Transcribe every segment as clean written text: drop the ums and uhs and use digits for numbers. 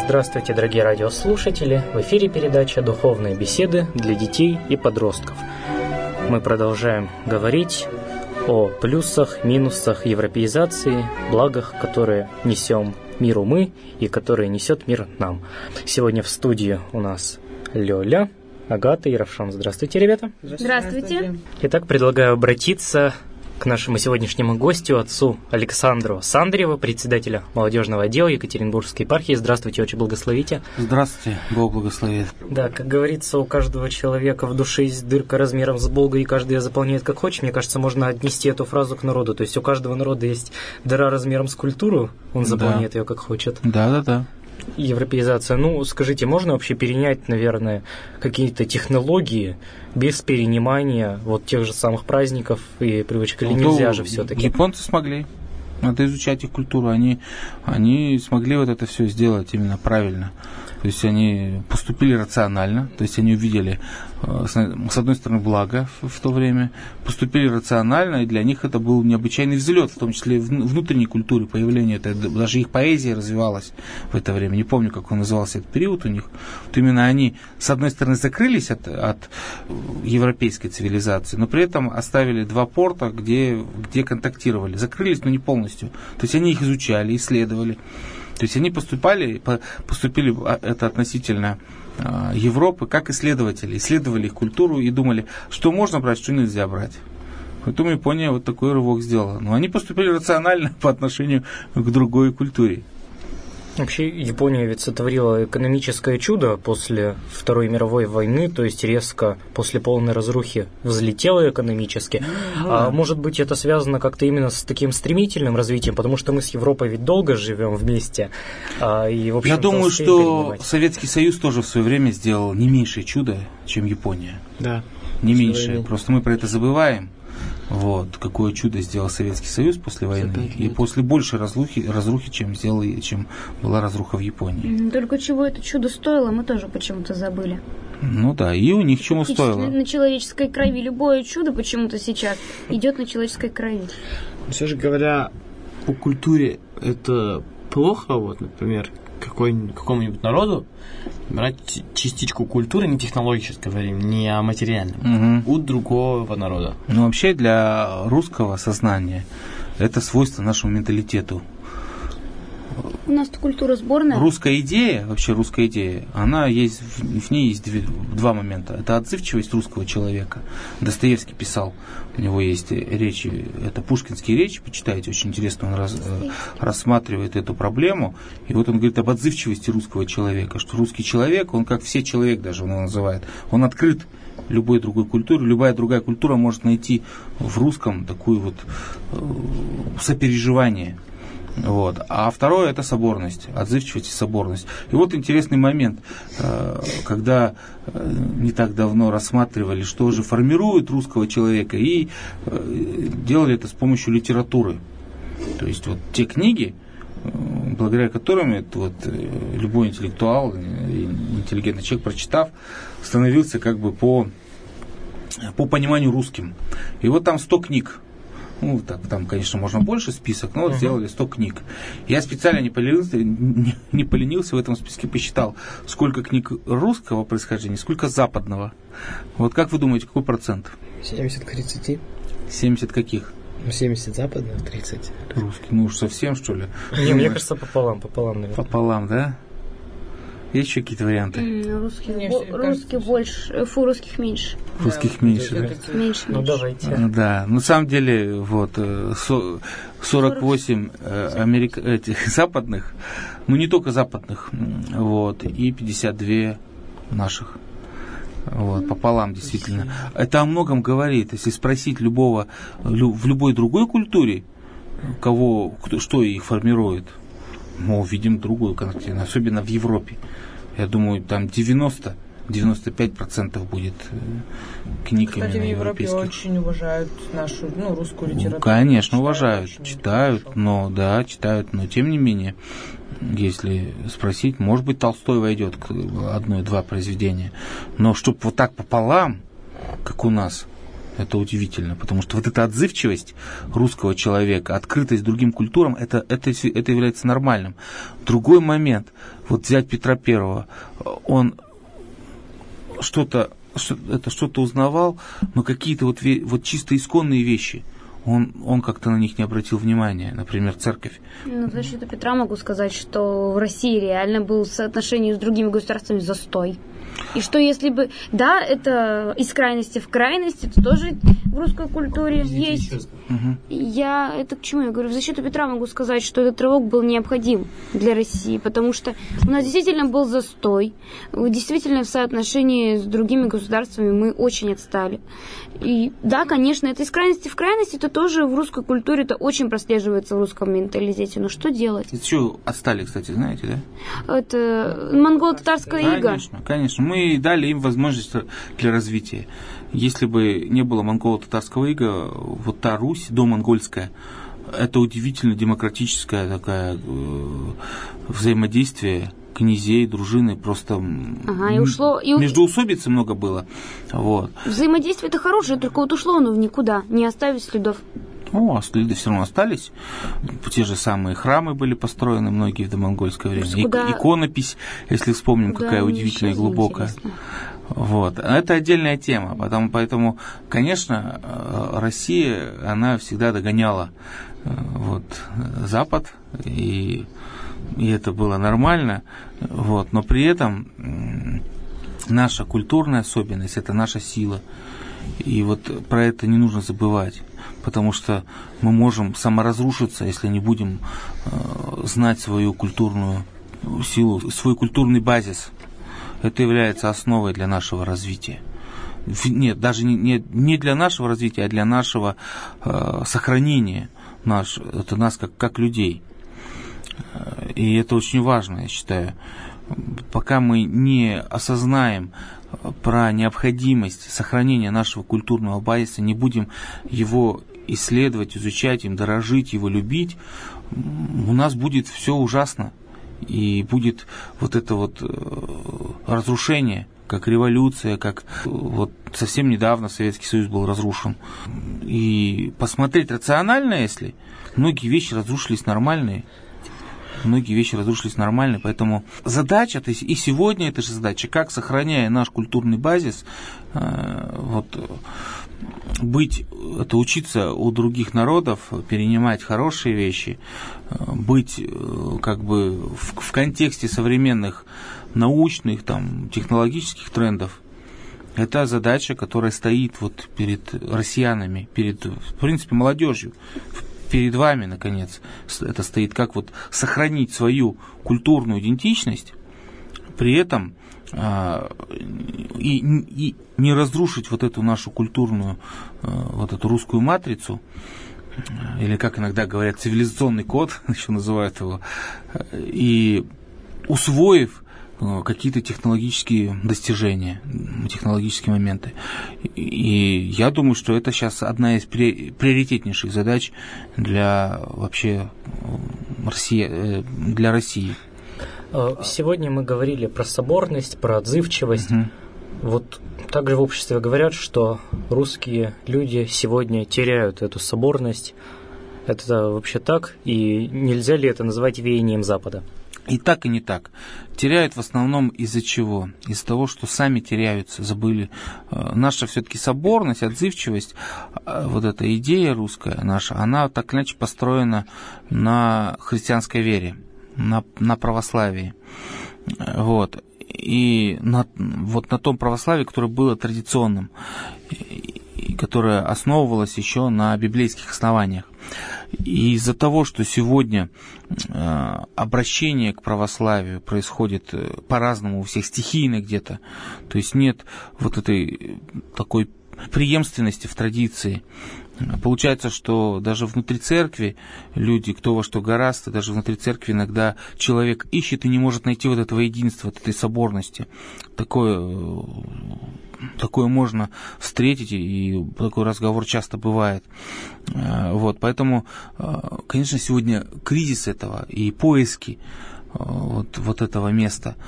Здравствуйте, дорогие радиослушатели! В эфире передача «Духовные беседы для детей и подростков». Мы продолжаем говорить о плюсах, минусах европеизации, благах, которые несем миру мы и которые несет мир нам. Сегодня в студии у нас Лёля, Агата и Равшан. Здравствуйте, ребята! Здравствуйте! Итак, предлагаю обратиться к нашему сегодняшнему гостю, отцу Александру Сандреву, председателя молодежного отдела Екатеринбургской епархии. Здравствуйте, отче, благословите. Здравствуйте, Бог благословит. Да, как говорится, у каждого человека в душе есть дырка размером с Бога, и каждый ее заполняет как хочет. Мне кажется, можно отнести эту фразу к народу. То есть у каждого народа есть дыра размером с культуру, он заполняет ее как хочет. Да. Европеизация. Ну, скажите, можно вообще перенять, наверное, какие-то технологии без перенимания вот тех же самых праздников и привычек? Или нельзя же все-таки? Японцы смогли. Надо изучать их культуру. Они смогли вот это все сделать именно правильно. То есть они поступили рационально, то есть они увидели, с одной стороны, благо в то время, поступили рационально, и для них это был необычайный взлет, в том числе внутренней культуры появления, даже их поэзия развивалась в это время. Не помню, как он назывался этот период у них. Вот именно они, с одной стороны, закрылись от европейской цивилизации, но при этом оставили два порта, где контактировали. Закрылись, но не полностью. То есть они их изучали, исследовали. То есть они поступили это относительно Европы как исследователи, исследовали их культуру и думали, что можно брать, что нельзя брать. Поэтому Япония вот такой рывок сделала. Но они поступили рационально по отношению к другой культуре. Вообще, Япония ведь сотворила экономическое чудо после Второй мировой войны, то есть резко после полной разрухи взлетела экономически. А может быть, это связано как-то именно с таким стремительным развитием, потому что мы с Европой ведь долго живем вместе. И, в общем, я думаю, что Советский Союз тоже в свое время сделал не меньшее чудо, чем Япония. Да. Не меньшее. Просто мы про это забываем. Вот, какое чудо сделал Советский Союз после войны и после большей разрухи, чем была разруха в Японии. Только чего это чудо стоило, мы тоже почему-то забыли. Ну да, и у них чему стоило. На человеческой крови. Любое чудо почему-то сейчас идет на человеческой крови. Все же говоря, по культуре это плохо, вот, например, какому-нибудь народу брать частичку культуры, не технологической, говорим, не о материальном, у другого народа. Ну, вообще для русского сознания это свойство нашему менталитету. У нас-то культура сборная. Русская идея, она есть, в ней есть два момента. Это отзывчивость русского человека. Достоевский писал, у него есть речи, это пушкинские речи, почитайте, очень интересно, он рассматривает эту проблему. И вот он говорит об отзывчивости русского человека, что русский человек, он как все человек даже он его называет, он открыт любой другой культуре, любая другая культура может найти в русском такую вот сопереживание. Вот. А второе – это соборность, отзывчивость и соборность. И вот интересный момент, когда не так давно рассматривали, что же формирует русского человека, и делали это с помощью литературы. То есть вот те книги, благодаря которым любой интеллектуал, интеллигентный человек, прочитав, становился как бы по пониманию русским. И вот там 100 книг. Ну, там, конечно, можно больше список, но вот сделали 100 книг. Я специально не поленился в этом списке, посчитал, сколько книг русского происхождения, сколько западного. Вот как вы думаете, какой процент? 70 к 30. 70 каких? 70 западных, 30 русских. Ну уж совсем, что ли? Не, мне кажется, пополам, наверное. Пополам, да? Есть еще какие-то варианты? Русских больше, русских меньше. Русских меньше, да? Меньше. Ну, давайте. Да, на самом деле, 48 этих западных, ну, не только западных, и 52 наших. Вот, пополам, действительно. Это о многом говорит. Если спросить в любой другой культуре, что их формирует, мы увидим другую картину, особенно в Европе. Я думаю, там 95% будет книг именно европейских. Кстати, в Европе очень уважают нашу русскую литературу. Конечно, уважают, читают, но тем не менее, если спросить, может быть, Толстой войдет к 1-2 произведения, но чтобы вот так пополам, как у нас, Это удивительно, потому что вот эта отзывчивость русского человека, открытость другим культурам, это является нормальным. Другой момент, вот взять Петра Первого, он что-то узнавал, но какие-то вот чисто исконные вещи, он как-то на них не обратил внимания, например, церковь. Ну, в защиту Петра могу сказать, что в России реально был в соотношении с другими государствами застой. И что если бы, да, это из крайности в крайность, это тоже в русской культуре есть. Это к чему я говорю? В защиту Петра могу сказать, что этот рывок был необходим для России, потому что у нас действительно был застой, действительно в соотношении с другими государствами мы очень отстали. И да, конечно, это из крайности в крайность, это тоже в русской культуре, это очень прослеживается в русском менталитете. Но что делать? Это что отстали, кстати, знаете, да? Это монголо-татарская ига. Конечно. Мы дали им возможность для развития. Если бы не было монголо-татарского ига, вот та Русь домонгольская, это удивительно демократическое такое взаимодействие князей, дружины, просто междоусобицы много было. Вот. Взаимодействие это хорошее, только вот ушло оно в никуда, не оставив следов. А следы все равно остались. Те же самые храмы были построены, многие в домонгольское время. Иконопись, если вспомним, какая удивительная и глубокая. Вот. Это отдельная тема. Поэтому, конечно, Россия, она всегда догоняла Запад, и это было нормально. Вот. Но при этом наша культурная особенность – это наша сила. И вот про это не нужно забывать. Потому что мы можем саморазрушиться, если не будем знать свою культурную силу, свой культурный базис. Это является основой для нашего развития. Нет, даже не для нашего развития, а для нашего сохранения. Это нас как людей. И это очень важно, я считаю. Пока мы не осознаем про необходимость сохранения нашего культурного базиса, не будем его исследовать, изучать, им дорожить, его любить, у нас будет все ужасно. И будет вот это разрушение, как революция, как совсем недавно Советский Союз был разрушен. И посмотреть рационально, если многие вещи разрушились нормальные. Поэтому задача, то есть и сегодня эта же задача, как, сохраняя наш культурный базис, учиться у других народов, перенимать хорошие вещи, быть как бы в контексте современных научных, технологических трендов. Это задача, которая стоит перед россиянами, в принципе, молодежью. Перед вами, наконец, это стоит, как сохранить свою культурную идентичность, при этом и не разрушить эту нашу культурную, эту русскую матрицу, или, как иногда говорят, цивилизационный код, еще называют его, и усвоив какие-то технологические достижения, технологические моменты. И я думаю, что это сейчас одна из приоритетнейших задач для России. Сегодня мы говорили про соборность, про отзывчивость. Также в обществе говорят, что русские люди сегодня теряют эту соборность. Это вообще так? И нельзя ли это назвать веянием Запада? И так, и не так. Теряют в основном из-за чего? Из-за того, что сами теряются, забыли. Наша все-таки соборность, отзывчивость, эта идея русская наша, она так или иначе построена на христианской вере, на православии. И на том православии, которое было традиционным, которое основывалось еще на библейских основаниях. И из-за того, что сегодня обращение к православию происходит по-разному у всех, стихийно где-то, то есть нет этой такой преемственности в традиции. Получается, что даже внутри церкви люди, кто во что гораздо, даже внутри церкви иногда человек ищет и не может найти этого единства, этой соборности. Такое такое можно встретить, и такой разговор часто бывает. Вот, поэтому, конечно, сегодня кризис этого и поиски вот этого места,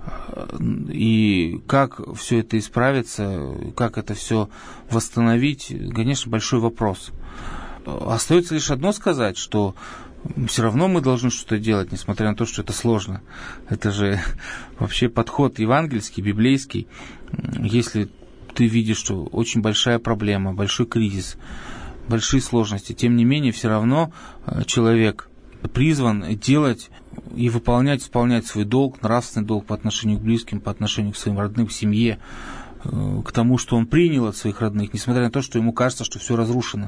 и как все это исправится, как это все восстановить, конечно, большой вопрос. Остается лишь одно сказать, что все равно мы должны что-то делать, несмотря на то, что это сложно. Это же вообще подход евангельский, библейский. Если ты видишь, что очень большая проблема, большой кризис, большие сложности, тем не менее, все равно человек призван делать и исполнять свой долг, нравственный долг по отношению к близким, по отношению к своим родным, к семье, к тому, что он принял от своих родных, несмотря на то, что ему кажется, что все разрушено.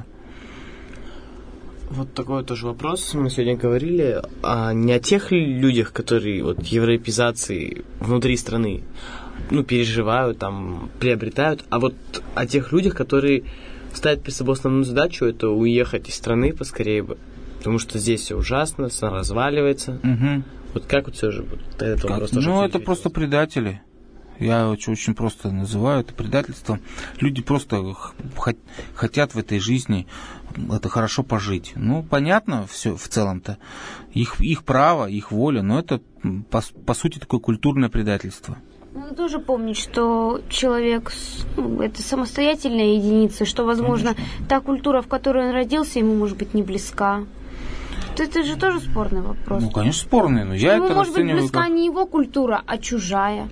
Вот такой тоже вопрос. Мы сегодня говорили не о тех людях, которые вот европеизации внутри страны переживают, там, приобретают, а вот о тех людях, которые ставят перед собой основную задачу, это уехать из страны поскорее бы. Потому что здесь все ужасно, страна разваливается. Угу. Вот как вот все же вот этот вопрос тоже? Это просто предатели. Я очень просто называю это предательством. Люди просто хотят в этой жизни это хорошо пожить. Понятно все в целом-то. Их право, их воля, но это по сути такое культурное предательство. Надо тоже помнить, что человек это самостоятельная единица, что, возможно, та культура, в которой он родился, ему может быть не близка. Это же тоже спорный вопрос. Конечно, спорный, но я это может быть близка не его культура, а чужая.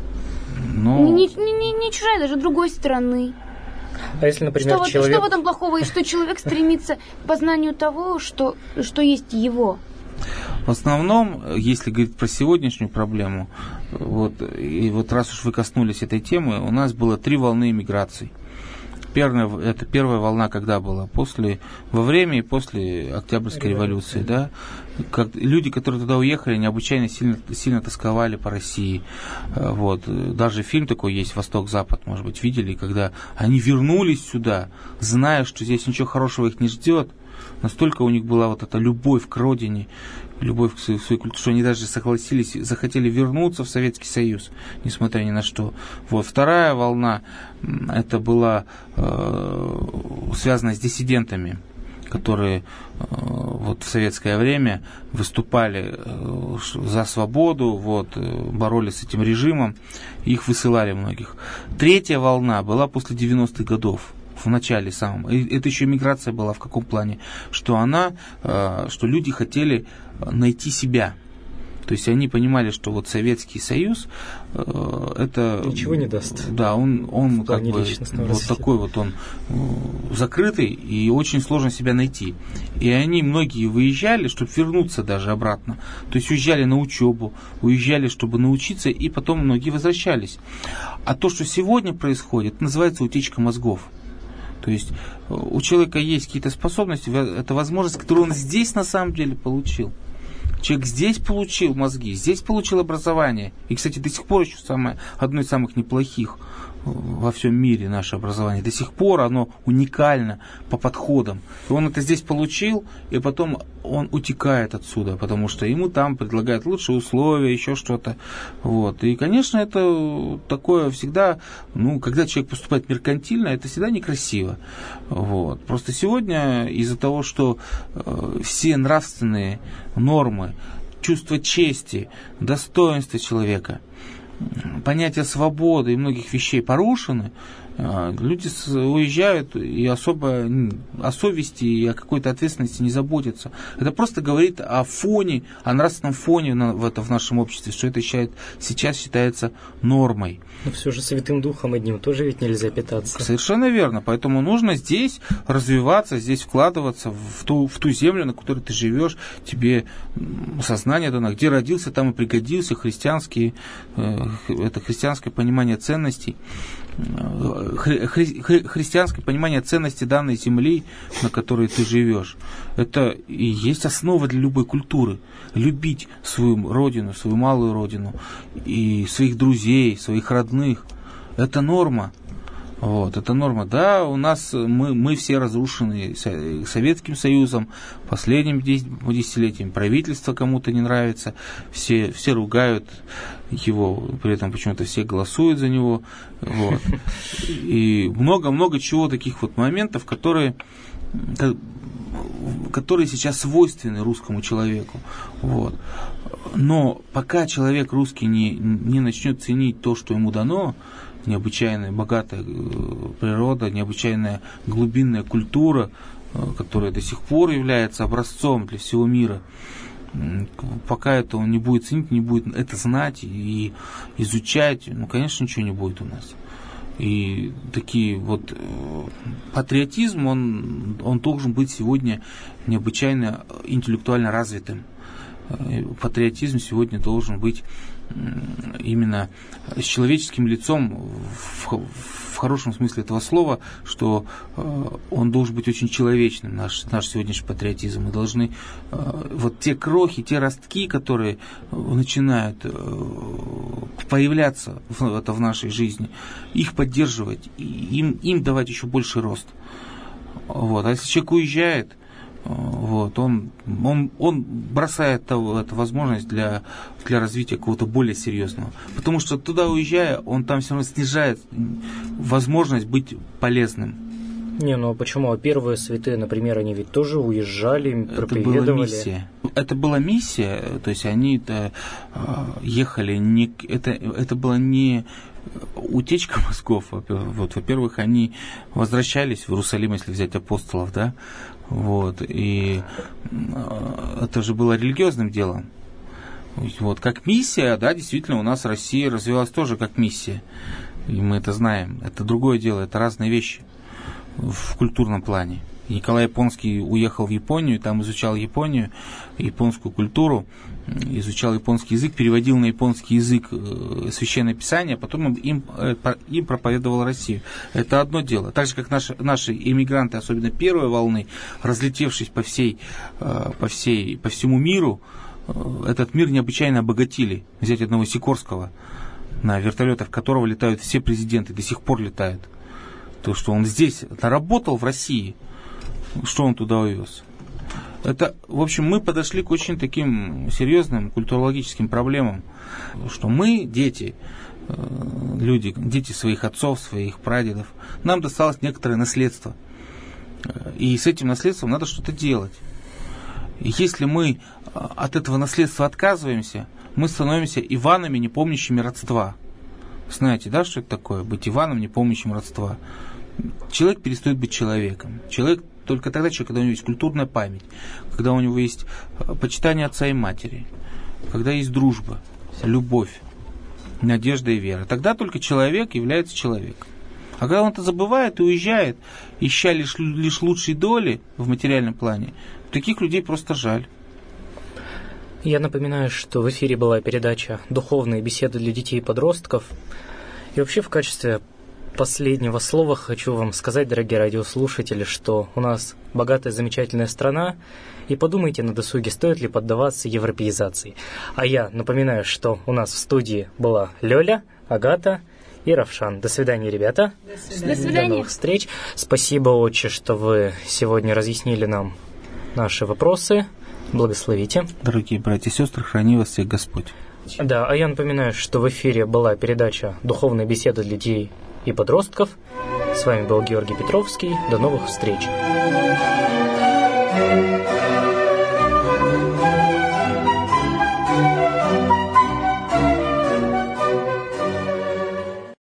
Не чужая, даже другой страны. А если, например, что в этом плохого, и что человек стремится к познанию того, что есть его? В основном, если говорить про сегодняшнюю проблему, раз уж вы коснулись этой темы, у нас было 3 волны иммиграций. Это первая волна, когда была во время и после Октябрьской революции, да, люди, которые туда уехали, необычайно сильно тосковали по России. Даже фильм такой есть «Восток-Запад», может быть, видели, когда они вернулись сюда, зная, что здесь ничего хорошего их не ждет. Настолько у них была вот эта любовь к родине, любовь к своей культуре, что они даже захотели вернуться в Советский Союз, несмотря ни на что. Вторая волна, это была связана с диссидентами, которые в советское время выступали за свободу, боролись с этим режимом, их высылали многих. Третья волна была после 90-х годов. В начале самом. И это еще миграция была в каком плане? Что люди хотели найти себя. То есть они понимали, что Советский Союз это... Ничего не даст. Да, он как бы такой он закрытый, и очень сложно себя найти. И они многие выезжали, чтобы вернуться даже обратно. То есть уезжали на учебу, уезжали, чтобы научиться, и потом многие возвращались. А то, что сегодня происходит, называется утечка мозгов. То есть у человека есть какие-то способности, это возможность, которую он здесь на самом деле получил. Человек здесь получил мозги, здесь получил образование. И, кстати, до сих пор еще одно из самых неплохих во всем мире наше образование. До сих пор оно уникально по подходам. И он это здесь получил, и потом он утекает отсюда, потому что ему там предлагают лучшие условия, еще что-то. И, конечно, это такое всегда, когда человек поступает меркантильно, это всегда некрасиво. Просто сегодня из-за того, что все нравственные нормы, чувство чести, достоинства человека, понятие свободы и многих вещей порушены, люди уезжают и особо о совести и о какой-то ответственности не заботятся. Это просто говорит о фоне, о нравственном фоне в нашем обществе, что это сейчас считается нормой. Но все же Святым Духом одним тоже ведь нельзя питаться. Совершенно верно. Поэтому нужно здесь развиваться, здесь вкладываться в ту землю, на которой ты живешь. Тебе сознание дано, где родился, там и пригодился, это христианское понимание ценностей. Христианское понимание ценности данной земли, на которой ты живешь, это и есть основа для любой культуры. Любить свою родину, свою малую родину, и своих друзей, своих родных. Это норма. Вот, это норма. Да, у нас мы все разрушены Советским Союзом, последним десятилетием. Правительство кому-то не нравится, все ругают его, при этом почему-то все голосуют за него. Вот. И много-много чего таких вот моментов, которые сейчас свойственны русскому человеку. Вот. Но пока человек русский не начнет ценить то, что ему дано, необычайная богатая природа, необычайная глубинная культура, которая до сих пор является образцом для всего мира, пока это он не будет ценить, не будет это знать и изучать, конечно, ничего не будет у нас. И такие вот патриотизм, он должен быть сегодня необычайно интеллектуально развитым. Патриотизм сегодня должен быть именно с человеческим лицом в хорошем смысле этого слова, что он должен быть очень человечным, наш сегодняшний патриотизм. Мы должны вот те крохи, те ростки, которые начинают появляться в нашей жизни, их поддерживать, им давать еще больший рост. Вот. А если человек уезжает, вот, он бросает эту возможность для развития какого-то более серьезного. Потому что туда уезжая, он там все равно снижает возможность быть полезным. Не, ну а почему? Первые святые, например, они ведь тоже уезжали, проповедовали. Это была миссия, то есть они ехали, это была не утечка мозгов. Вот, во-первых, они возвращались в Иерусалим, если взять апостолов, да, вот, и это же было религиозным делом. Вот, как миссия, да, действительно, у нас Россия развивалась тоже как миссия, и мы это знаем. Это другое дело, это разные вещи в культурном плане. Николай Японский уехал в Японию, там изучал Японию, японскую культуру, изучал японский язык, переводил на японский язык священное писание, потом им проповедовал Россию. Это одно дело. Так же, как наши иммигранты, особенно первой волны, разлетевшись по всему миру, этот мир необычайно обогатили. Взять одного Сикорского, на вертолетах которого летают все президенты, до сих пор летают. То, что он здесь наработал в России, что он туда увез. Это, в общем, мы подошли к очень таким серьезным культурологическим проблемам, что мы, дети своих отцов, своих прадедов, нам досталось некоторое наследство. И с этим наследством надо что-то делать. И если мы от этого наследства отказываемся, мы становимся Иванами, не помнящими родства. Знаете, да, что это такое? Быть Иваном, не помнящим родства. Человек перестает быть человеком. Человек только тогда, когда у него есть культурная память, когда у него есть почитание отца и матери, когда есть дружба, любовь, надежда и вера. Тогда только человек является человеком. А когда он это забывает и уезжает, ища лишь лучшей доли в материальном плане, таких людей просто жаль. Я напоминаю, что в эфире была передача «Духовные беседы для детей и подростков». И вообще в качестве последнего слова хочу вам сказать, дорогие радиослушатели, что у нас богатая, замечательная страна, и подумайте на досуге, стоит ли поддаваться европеизации. А я напоминаю, что у нас в студии была Лёля, Агата и Равшан. До свидания, ребята. До свидания. До новых встреч. Спасибо, отче, что вы сегодня разъяснили нам наши вопросы. Благословите. Дорогие братья и сестры, храни вас всех Господь. Да, а я напоминаю, что в эфире была передача «Духовные беседы для детей и подростков». С вами был Георгий Петровский. До новых встреч.